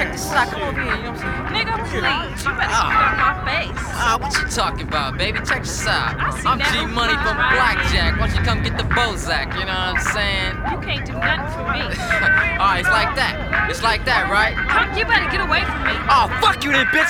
check this out. Come over here, you know what I'm saying? Nigga, please. You better get out my face. What you talking about, baby? Check this out. I see I'm that G who Money comes from right Blackjack. Why don't you come get the Bozak? You know what I'm saying? You can't do nothing for me. Alright, it's like that. It's like that, right? You better get away from me. Oh, fuck you then, bitch.